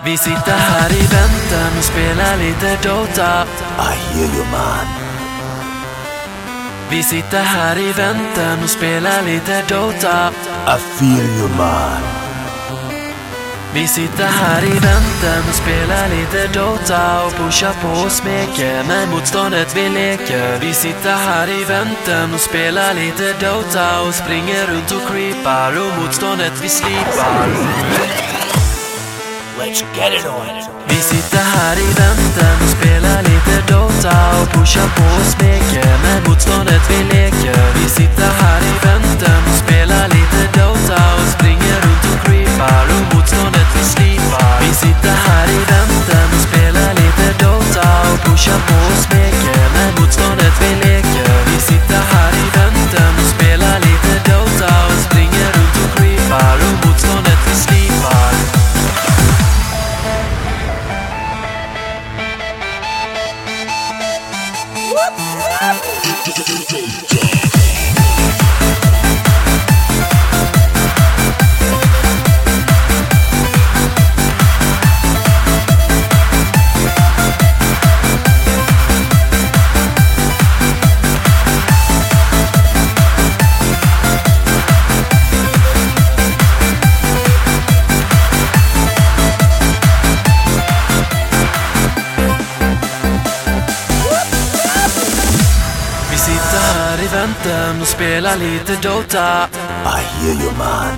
Vi sitter här i väntan och spelar lite Dota. I hear you, man. Vi sitter här i väntan och spelar lite Dota. I feel you, man. Vi sitter här i väntan och spelar lite Dota och pushar på och smeker med motståndet vi leker. Vi sitter här i väntan och spelar lite Dota och springer runt och creepar och motståndet vi slipar. Let's get it on. Vi sitter här i väntan och spelar lite Dota och pushar på och smeker med motståndet vi leker. Vi sitter här i väntan och spelar lite Dota och springer runt och creepar och motståndet vi slipar. Vi sitter här i väntan och spelar lite Dota och pushar på och smeker med motståndet vi leker. Vi sitter här i väntan och spelar lite Dota och springer runt och creepar och motståndet vi slipar. Vi sitter här i väntan och spelar lite Dota. I hear you, man.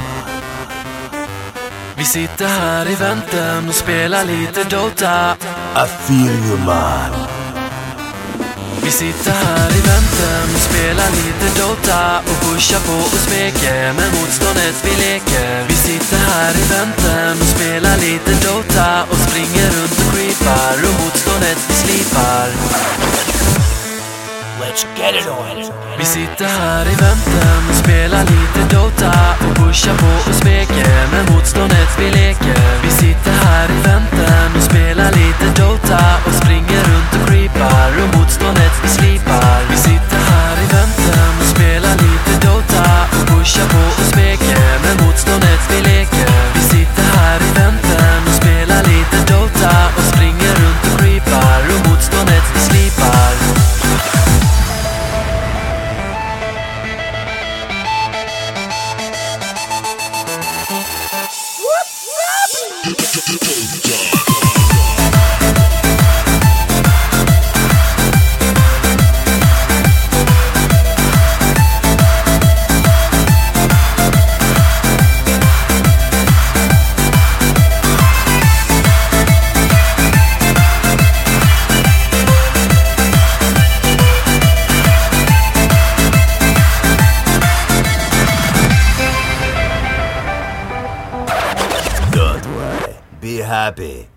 Vi sitter här i väntan och spelar lite Dota. I feel you, man. Vi sitter här i väntan och spelar lite Dota och pushar på och smeker med motståndet vi leker. Vi sitter här i väntan och spelar lite Dota och springer runt och creepar och motståndet vi slipar. Let's get it on. Vi sitter här i väntan och spelar lite Dota och pushar på och smeker med motståndet vi leker. Vi sitter här i väntan och spelar lite Dota och springer runt och creepar och motståndet vi slipar. Vi sitter här i väntan och spelar lite Dota och pushar på och smeker med motståndet vi leker. Vi sitter här i väntan och spelar lite Dota och springer runt och creepar och motståndet vi slipar. Don't worry. Be happy.